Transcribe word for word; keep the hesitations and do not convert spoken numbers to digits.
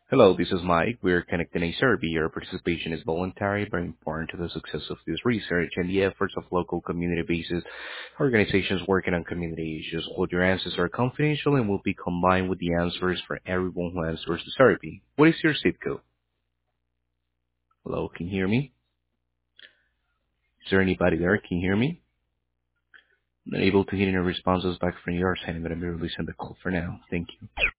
Hello, this is Mike. We're connecting a survey. Your participation is voluntary but important to the success of this research and the efforts of local community-based organizations working on community issues. All your answers are confidential and will be combined with the answers for everyone who answers the survey. What is your zip code? Hello, can you hear me? Is there anybody there? Can you hear me? Not able to hear any responses back from your side. I'm going to be releasing the call for now. Thank you.